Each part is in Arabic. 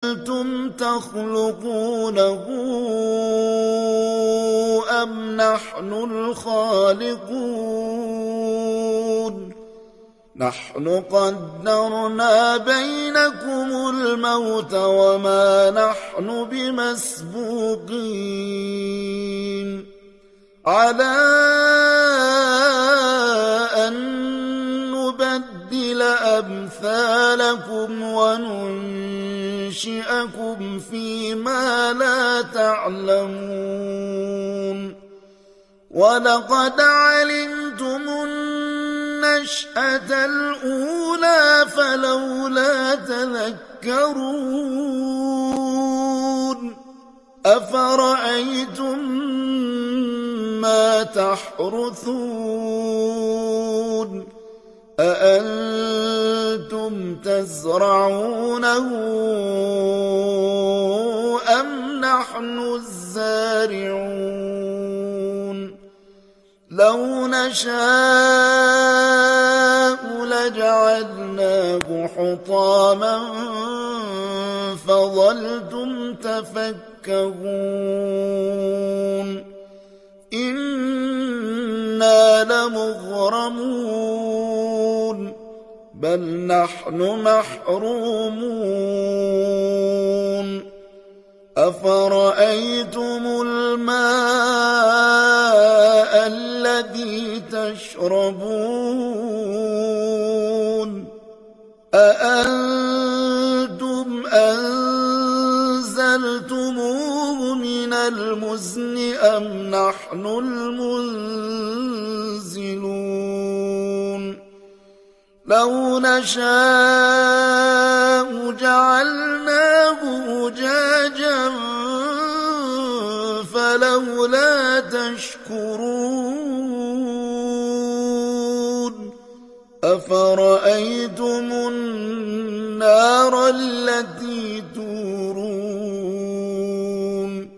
أَنتُمْ تَخْلُقُونَهُ أَمْ نَحْنُ الْخَالِقُونَ نَحْنُ قَدَّرْنَا بَيْنَكُمُ الْمَوْتَ وَمَا نَحْنُ بِمَسْبُوقِينَ عَلَىٰ أَن نُّبَدِّلَ أَمْثَالَكُمْ وَنُنشِئَكُمْ فِيمَا لَا تَعْلَمُونَ وَلَقَدْ عَلِمْتُمُ النَّشْأَةَ الْأُولَىٰ فَلَوْلَا تَذَكَّرُونَ أَفَرَأَيْتُم مَّا تَحْرُثُونَ أَأَنتُمْ تَزْرَعُونَهُ أَمْ نَحْنُ الزَّارِعُونَ لَوْ نَشَاءُ لَجَعَلْنَاهُ حُطَامًا فَظَلْتُمْ تَفَكَّهُونَ إِنَّا لَمُغْرَمُونَ بَلْ نَحْنُ مَحْرُومُونَ أَفَرَأَيْتُمُ الْمَاءَ الَّذِي تَشْرَبُونَ أَأَنتُمْ أَنزَلْتُمُوهُ مِنَ الْمُزْنِ أَمْ نَحْنُ الْمُنزِلُونَ لَوْ نَشَاءُ جَعَلْنَاهُ أُجَاجًا فَلَوْلَا تَشْكُرُونَ أَفَرَأَيْتُمُ النَّارَ الَّتِي تُورُونَ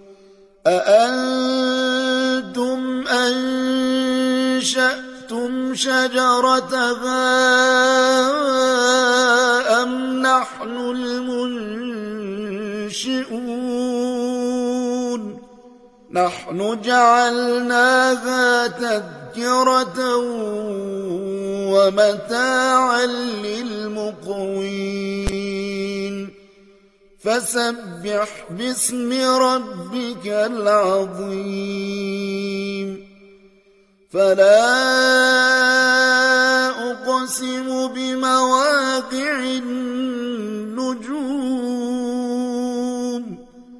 أَأَنتُمْ أَنشَأْتُمْ شَجَرَتَهَا أَمْ نَحْنُ الْمُنشِئُونَ نَحْنُ جَعَلْنَاهَا تَذْكِرَةً وَمَتَاعًا لِّلْمُقْوِينَ فَسَبِّحْ بِاسْمِ رَبِّكَ الْعَظِيمِ فَلَا أُقْسِمُ بِمَوَاقِعِ النُّجُومِ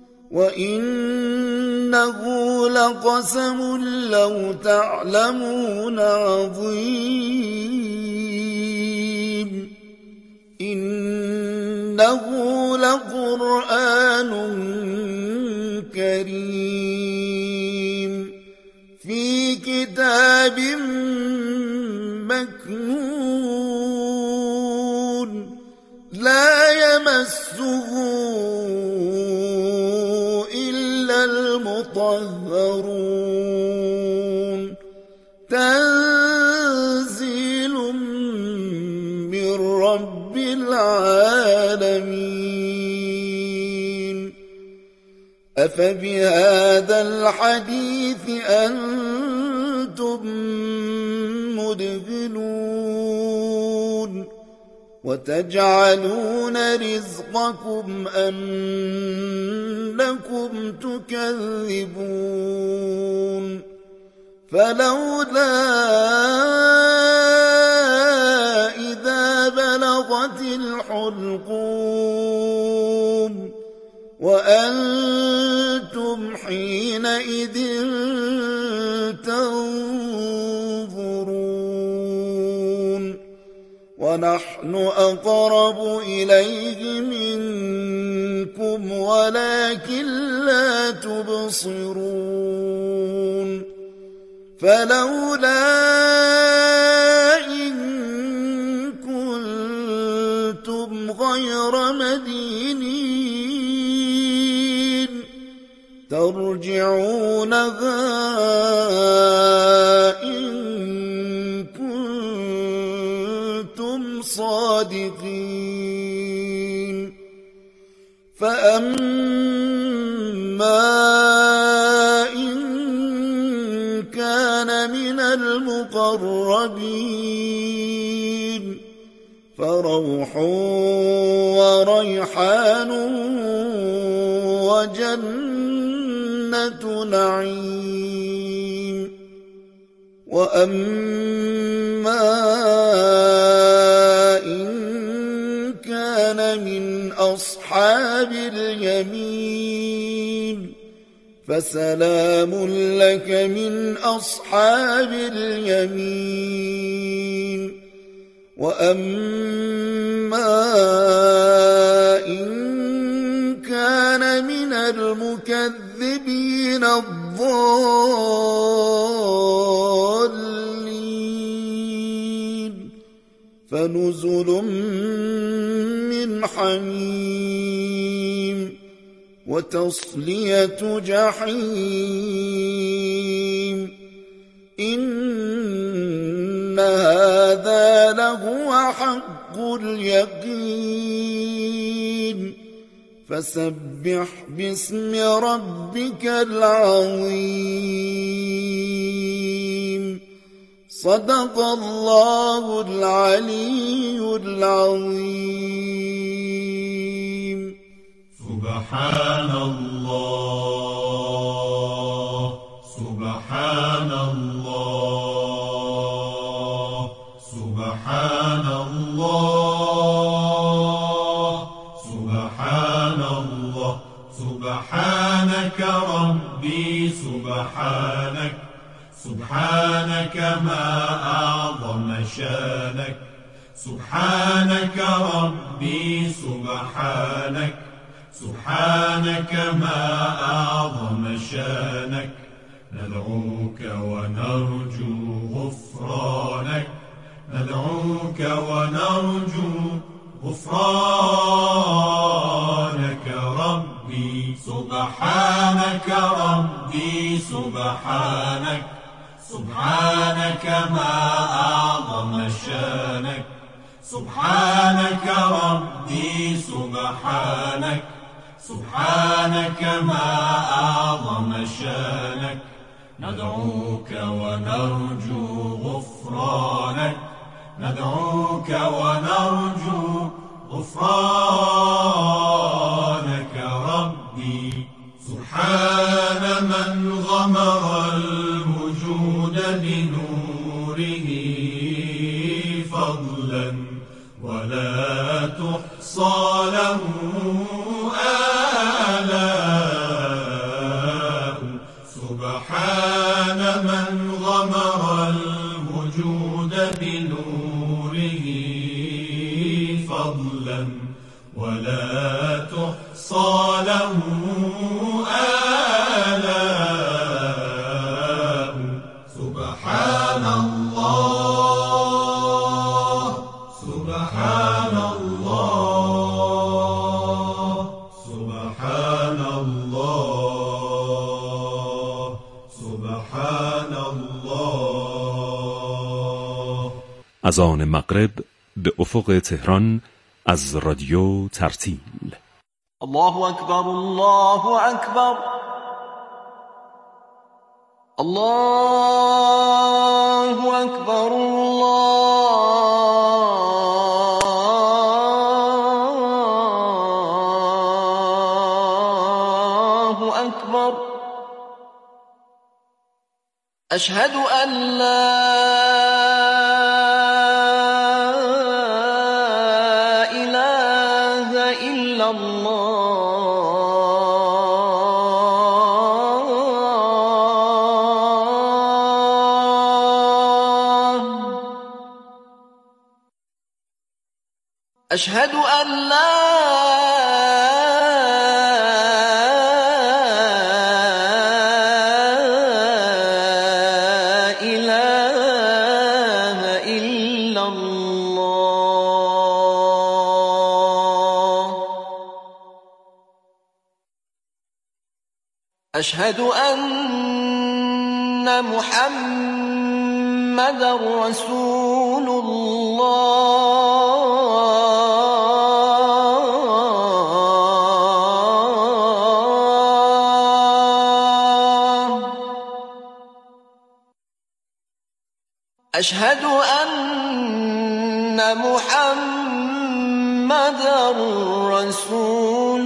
وَإِنَّهُ لَقَسَمٌ لَّوْ تَعْلَمُونَ عَظِيمٌ إِنَّهُ لَقُرْآنٌ كَرِيمٌ في كتاب مكنون لا يمسه إلا المطهرون تنزيل من رب العالمين أفبهذا الحديث أنتم مدهنون وتجعلون رزقكم أنكم تكذبون فلولا إذا بلغت الحلقوم وأنتم حينئذ تنظرون ونحن أقرب إليه منكم ولكن لا تبصرون فلولا إن كنتم غير مدينين ترجعونها إن كنتم صادقين فأما إن كان من المقربين فروح وريحان وجنة نعيم. وأما إن كان من أصحاب اليمين فسلام لك من أصحاب اليمين. وأما إن كان من المكذبين الضالين فنزل من حميم وتصلية جحيم. إن هذا لهو حق اليقين. فسبح باسم ربك العظيم. صدق الله العلي العظيم. سبحان الله سبحان الله سبحان الله سبحان الله. سبحانك ربي سبحانك سبحانك ما أعظم شانك. سبحانك ربي سبحانك سبحانك ما أعظم شانك. ندعوك ونرجو غفرانك ندعوك ونرجو غفرانك ربي. سبحانك ربي سبحانك سبحانك ما أعظم شانك. سبحانك ربي سبحانك سبحانك ما أعظم شانك. ندعوك ونرجو غفرانك ندعوك ونرجو غفرانك ربي. سبحان من غمر الوجود بنوره فضلا ولا تحصى له آلاء. سبحان من غمر الوجود بنوره فضلا ولا تحصى له آلاء. سبحان الله سبحان الله سبحان الله سبحان الله. اذان مغرب به افق تهران از رادیو ترتیل. الله اکبر الله اکبر الله اکبر الله اکبر. اشهد ان لا اله الا الله. أشهد أن لا إله إلا الله. أشهد أن محمدًا رسول الله. أشهد أن محمدًا رسول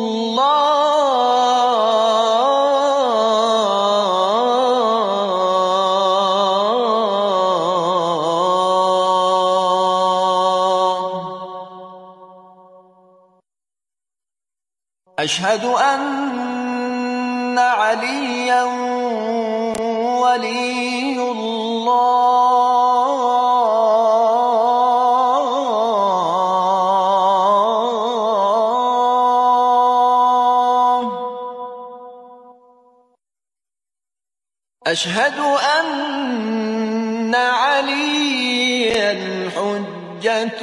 أشهد أن عليا ولي الله أشهد أن عليا حجة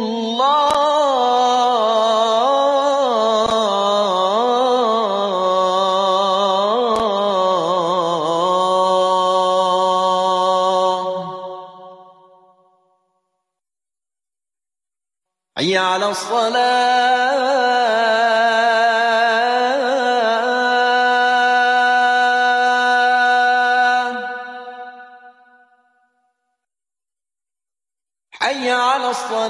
حي على الصلاة حي على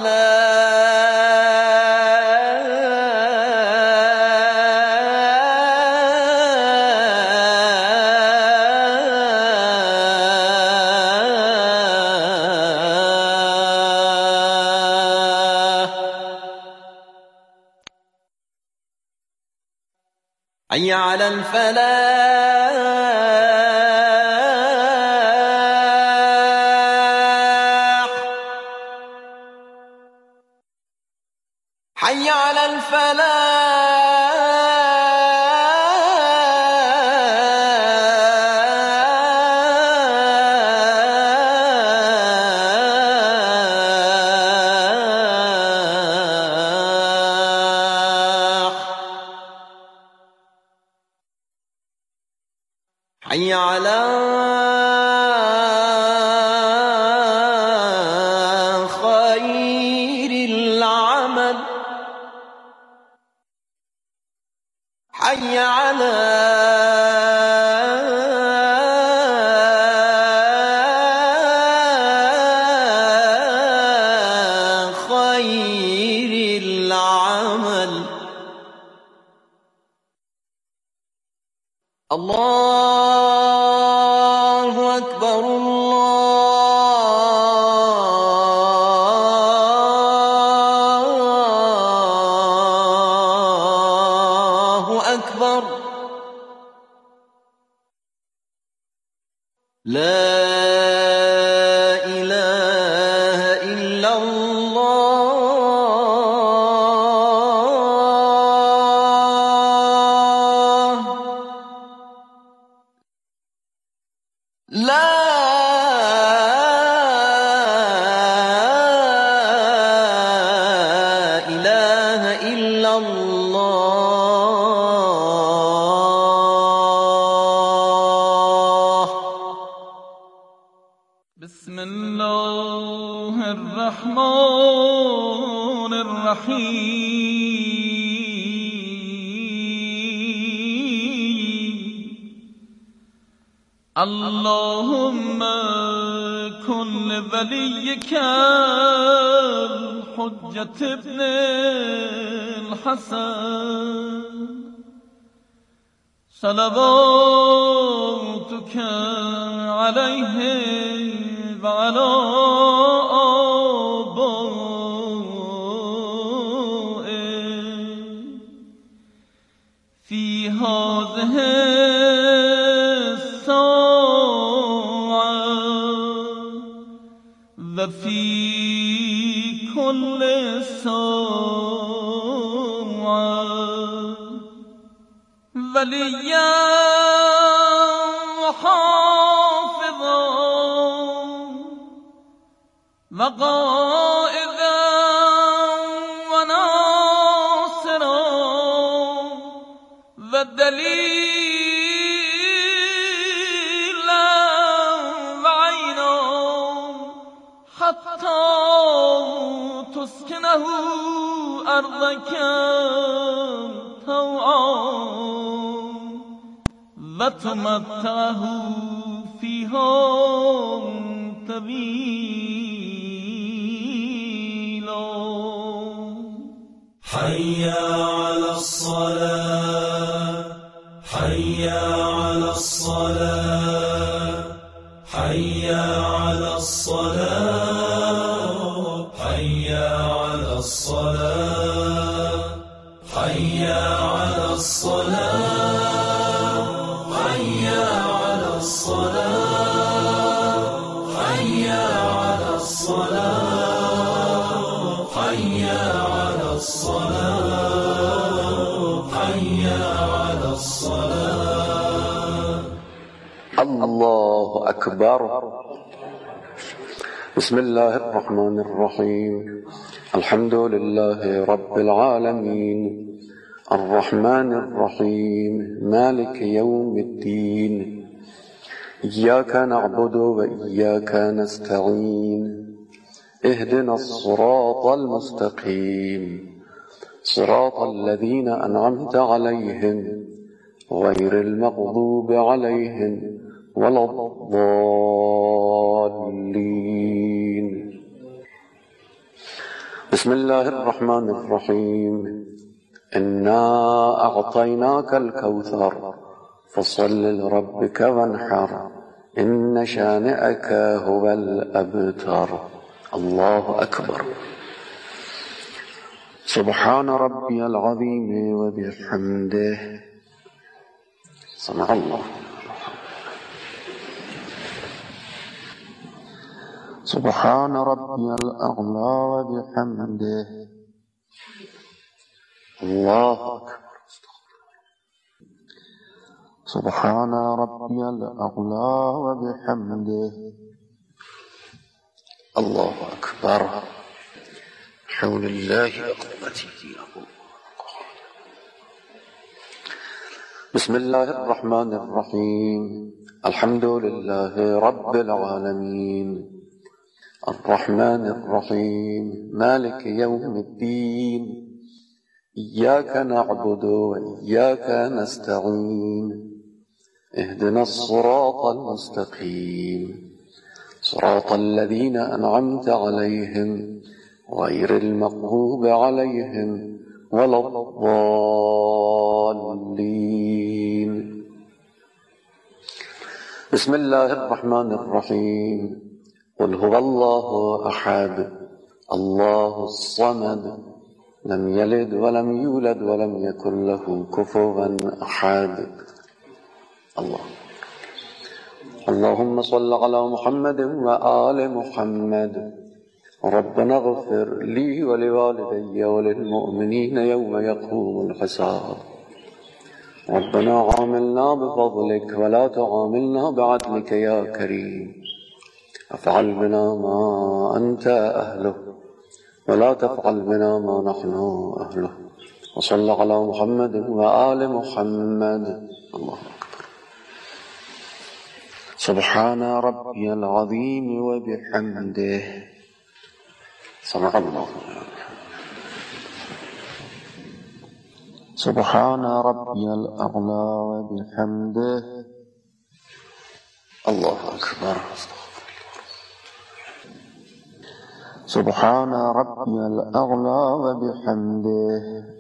حي على الفلاح حي على حي على خير العمل حي على خير العمل الله أكبر الله أكبر لا إله إلا الله لا إله إلا الله بسم الله الرحمن الرحيم اللهم كن لوليك الحجة ابن الحسن صلواتك عليه وعلى آبائه في هذه الساعة وفي كل ساعة وليا وحافظا وقائدا وناصرا ودليلا وعينا حتى تسكنه أرضك طوعا وتمتعه فيها طويلا. حي على الصلاة، حي على الصلاة، حي على الصلاة، حي على الصلاة، حي على الصلاة، حي على الصلاة، حي على الصلاة، حي على الصلاة، حي على الصلاة. الله أكبر. بسم الله الرحمن الرحيم. الحمد لله رب العالمين، الرحمن الرحيم، مالك يوم الدين، إياك نعبد وإياك نستعين، اهدنا الصراط المستقيم، صراط الذين أنعمت عليهم غير المغضوب عليهم ولا الضالين. بسم الله الرحمن الرحيم. إنا أعطيناك الكوثر فصل لربك وانحر إن شانئك هو الأبتر. الله أكبر. سبحان ربي العظيم وبحمده. سمع الله. سبحان ربي الأعلى وبحمده. الله أكبر. سبحان ربي الأعلى وبحمده. الله أكبر. حول الله وقوته. بسم الله الرحمن الرحيم. الحمد لله رب العالمين، الرحمن الرحيم، مالك يوم الدين، إياك نعبد وإياك نستعين، اهدنا الصراط المستقيم، صراط الذين أنعمت عليهم غير المغضوب عليهم ولا الضالين. بسم الله الرحمن الرحيم. قل هو الله أحد الله الصمد لم يلد ولم يولد ولم يكن له كفوا أحد. الله. اللهم صل على محمد وآل محمد. ربنا اغفر لي ولوالدي وللمؤمنين يوم يقوم الحساب. ربنا عاملنا بفضلك ولا تعاملنا بعدلك يا كريم. افعل بنا ما أنت أهله ولا تفعل بنا ما نحن أهله. وصل على محمد وآل محمد. الله أكبر. سبحان ربي العظيم وبحمده. سمع الله. سبحان ربي الأعلى وبحمده. الله أكبر. سبحان ربي الأعلى وبحمده.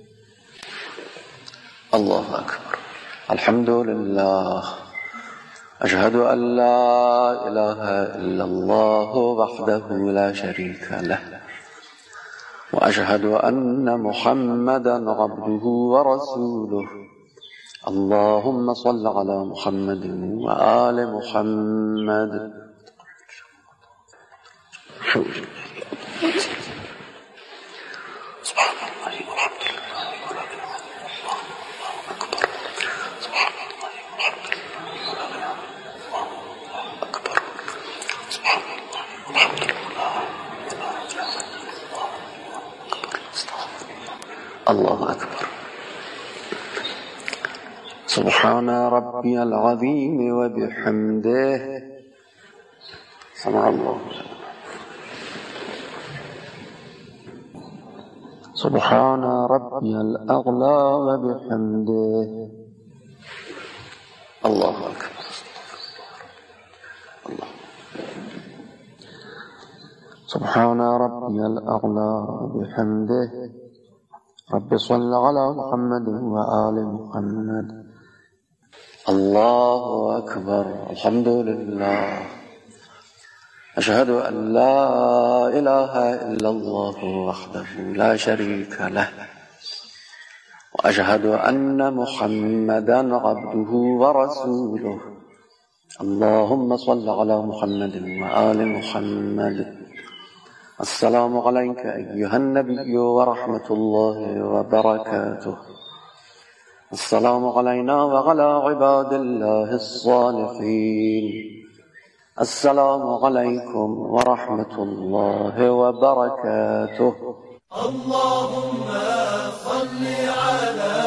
الله أكبر. الحمد لله. أشهد أن لا إله إلا الله وحده لا شريك له، وأشهد أن محمدا عبده ورسوله. اللهم صل على محمد وآل محمد. سبحان الله والحمد لله ولا إله إلا الله أكبر. سبحان الله والحمد لله ولا إله إلا الله أكبر. سبحان الله والحمد لله ولا إله إلا الله أكبر. الله أكبر. سبحان ربي العظيم وبحمده. سمع الله. سبحان ربي الأعلى وبحمده. الله أكبر. الله. سبحان ربي الأعلى بحمده رب صل على محمد وآل محمد. الله أكبر. الحمد لله. أشهد أن لا إله إلا الله وحده لا شريك له وأشهد أن محمدا عبده ورسوله. اللهم صل على محمد وآل محمد. السلام عليك أيها النبي ورحمة الله وبركاته. السلام علينا وعلى عباد الله الصالحين. السلام عليكم ورحمة الله وبركاته. اللهم صل على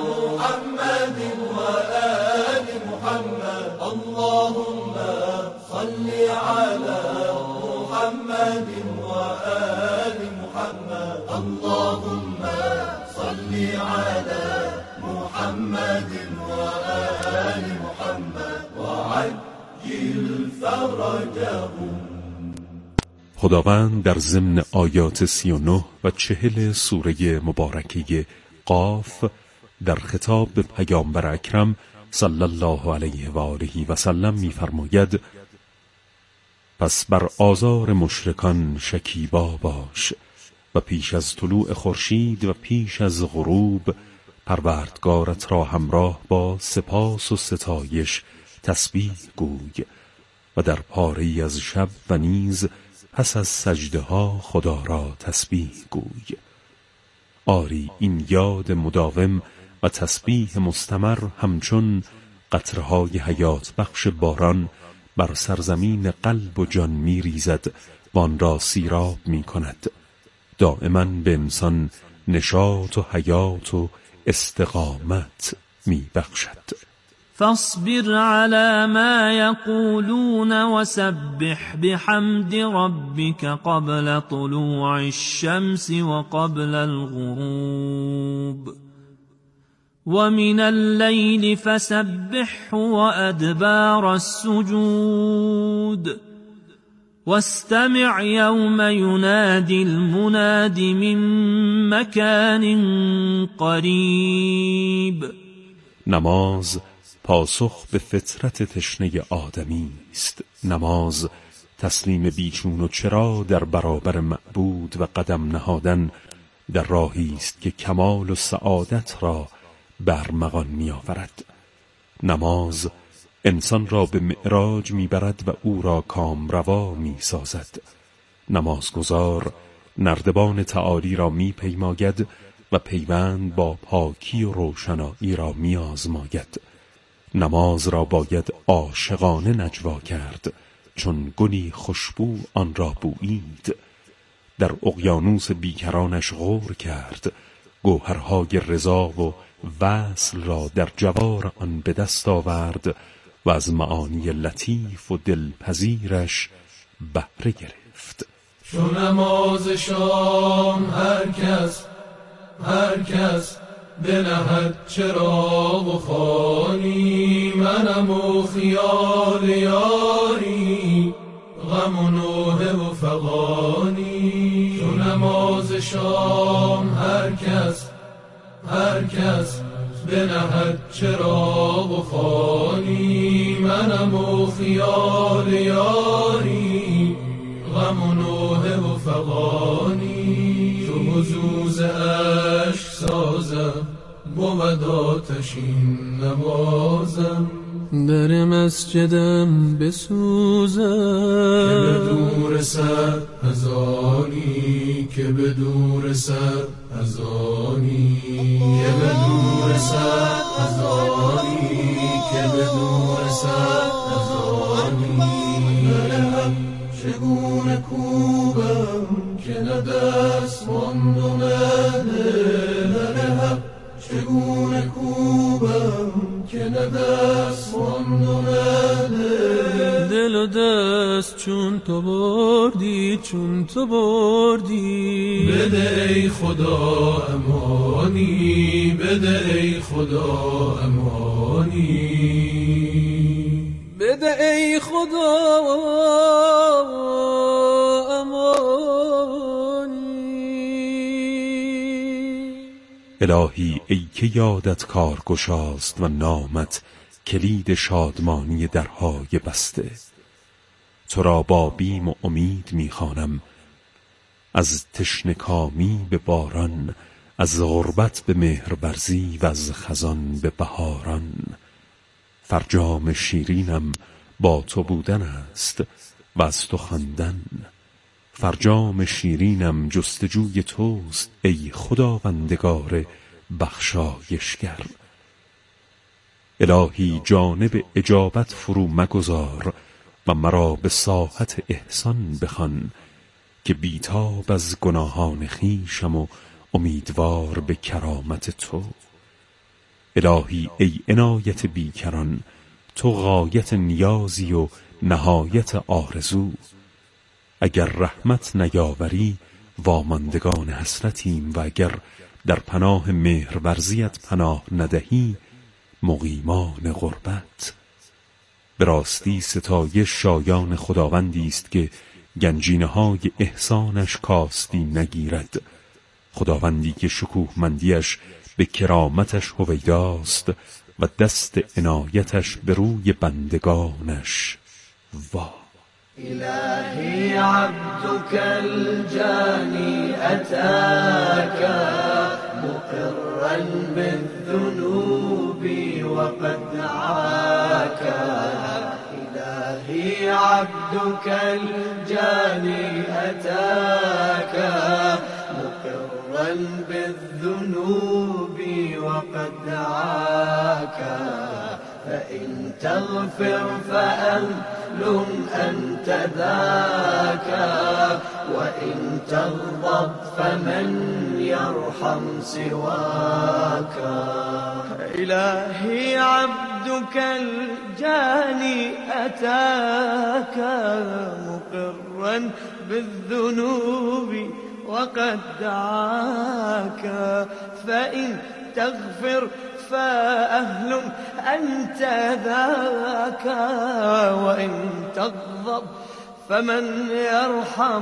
محمد وآل محمد. اللهم صل على محمد وآل محمد. اللهم صل على محمد وآل محمد وعجل فرجهم. خداوند در ضمن آیات 39 و 40 سوره مبارکه قاف در خطاب به پیامبر اکرم صلی الله علیه و آله و سلم می‌فرماید: پس بر آزار مشرکان شکیبا باش و پیش از طلوع خورشید و پیش از غروب پروردگارت را همراه با سپاس و ستایش تسبیح گوی و در پاره‌ای از شب و نیز پس از سجده ها خدا را تسبیح گوی. آری این یاد مداوم و تسبیح مستمر همچون قطره‌های حیات بخش باران بر سرزمین قلب و جان می ریزد و آن را سیراب می کند. دائما به انسان نشاط و حیات و استقامت می بخشد. فاصبر على ما يقولون وسبح بحمد ربك قبل طلوع الشمس وقبل الغروب ومن الليل فسبح وأدبار السجود واستمع يوم ينادي المناد من مكان قريب. نماز پاسخ به فطرت تشنه آدمی است. نماز تسلیم بیچون و چرا در برابر معبود و قدم نهادن در راهی است که کمال و سعادت را برمغان می آورد. نماز انسان را به معراج می برد و او را کامروا می سازد. نمازگزار نردبان تعالی را می پیماید و پیوند با پاکی و روشنایی را می آزماید. نماز را باید عاشقانه نجوا کرد چون گلی خوشبو آن را بویید. در اقیانوس بیکرانش غور کرد، گوهرهای رضا و وصل را در جوار آن به دست آورد و از معانی لطیف و دلپذیرش بهره گرفت. چو نماز شام هر کس بنهد چراغ و خوانی، منم و خیال یاری غم و نوحه و فغانی. چو نماز شام هر کس بنهد چراغ و خوانی، منم و خیال یاری غم و نوحه و فغانی. چو حضوز عشق سازم بود آتشین نمازم، در مسجدم بسوزم که به دور سر از آنی، که به دور سر از آنی، که به دور سر از آنی، که به دور سر از آنی. چگونه کوبم که نه دست ماند و نه دل، چگونه کوبم که نه دست ماند و نه دل و دست چون تو بردی، چون تو بردی. بده ای خدا امانی، بده ای خدا امانی، بده ای خدا امانی. الهی ای که یادت کارگشاست و نامت کلید شادمانی درهای بسته، تو را با بیم و امید میخوانم، از تشنه‌کامی به باران، از غربت به مهرورزی و از خزان به بهاران. فرجام شیرینم با تو بودن است و از تو خواندن، فرجام شیرینم جستجوی توست ای خداوندگار بخشایشگر. الهی جانب اجابت فرو مگذار و مرا به ساحت احسان بخوان، که بیتاب از گناهان خویشم و امیدوار به کرامت تو. الهی ای عنایت بیکران، تو غایت نیازی و نهایت آرزو. اگر رحمت نیاوری واماندگان حسرتیم، و اگر در پناه مهرورزیت پناه ندهی مقیمان غربت. به راستی ستایش شایان خداوندی است که گنجینه‌های احسانش کاستی نگیرد، خداوندی که شکوهمندیش به کرامتش هویداست و دست عنایتش به روی بندگانش. وا إلهي عبدك الجاني أتاك مقرا بالذنوب وقد دعاك. إلهي عبدك الجاني أتاك مقرا بالذنوب وقد دعاك. فإن تغفر فأهل أنت ذاك، وإن تغضب فمن يرحم سواك. إلهي عبدك الجاني أتاك مقرا بالذنوب وقد دعاك. فإن تغفر فأهل أنت ذاك، وإن تغضب فمن يرحم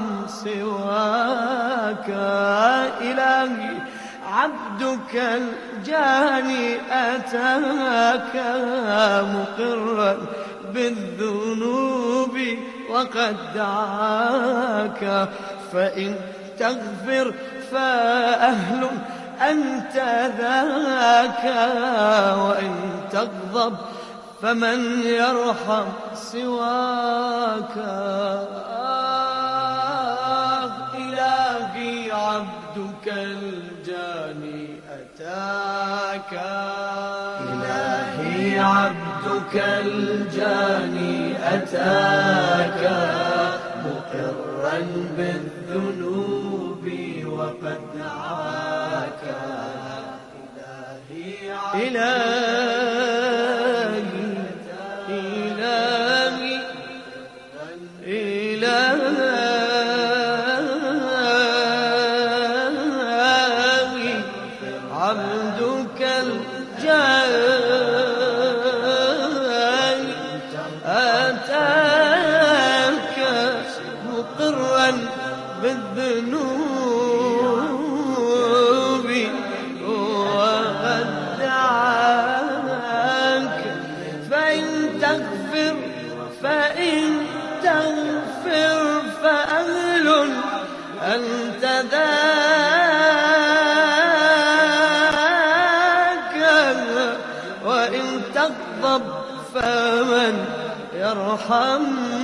سواك. إلهي عبدك الجاني أتاك مقرا بالذنوب وقد دعاك. فإن تغفر فأهل أنت ذاك، وإن تغضب فمن يرحم سواك. إلهي عبدك الجاني أتاك. إلهي عبدك الجاني أتاك مقرا بالذنوب وقد دعاك. إلهي عبدك الجاني أتاك مقرا بالذنوب وقد دعاك. فإن تغفر فأهل أنت ذاك، وإن تغضب فمن يرحم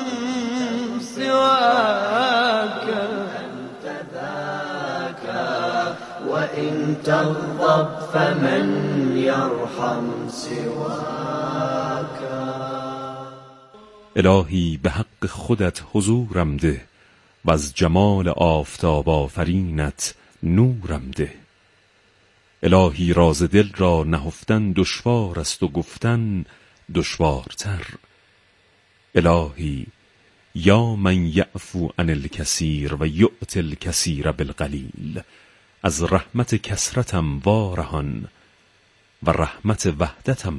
سواك. أنت ذاك، وإن تغضب فمن يرحم سواك. الهی به حق خودت حضورم ده و از جمال آفتاب آفرینت نورم ده. الهی راز دل را نهفتن دشوار است و گفتن دشوارتر. الهی یا من یعفو عن الکثیر و یؤتی الکثیر بالقلیل، از رحمت کثرتم وارهان و رحمت وحدتم